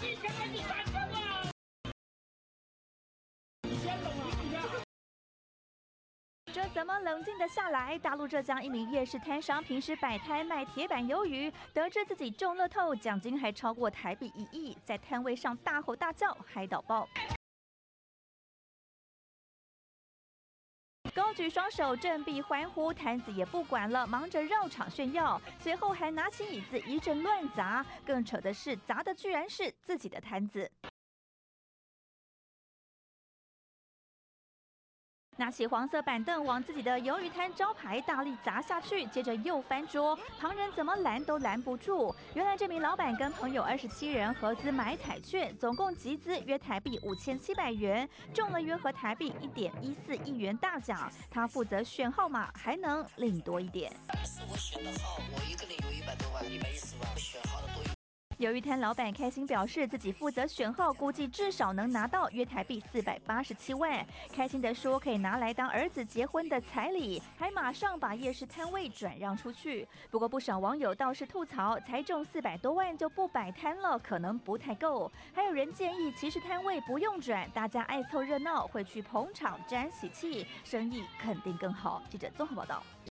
这怎么冷静得下来？大陆浙江一名夜市摊商平时摆摊卖铁板鱿鱼，得知自己中乐透，奖金还超过台币1亿，在摊位上大吼大叫，嗨到爆。高举双手振臂欢呼，摊子也不管了，忙着绕场炫耀，随后还拿起椅子一阵乱砸。更扯的是，砸的居然是自己的摊子。拿起黄色板凳往自己的鱿鱼摊招牌大力砸下去，接着又翻桌，旁人怎么拦都拦不住。原来这名老板跟朋友27人合资买彩券，总共集资约台币5700元，中了约合台币1.14亿元大奖。他负责选号码，还能领多一点。 是我选的号，我一个人有100多万，110万，选号的多。 鱿鱼摊老板开心表示，自己负责选号，估计至少能拿到约台币487万。开心地说，可以拿来当儿子结婚的彩礼，还马上把夜市摊位转让出去。不过不少网友倒是吐槽，才中400多万就不摆摊了，可能不太够。还有人建议，其实摊位不用转，大家爱凑热闹，会去捧场沾喜气，生意肯定更好。记者综合报道。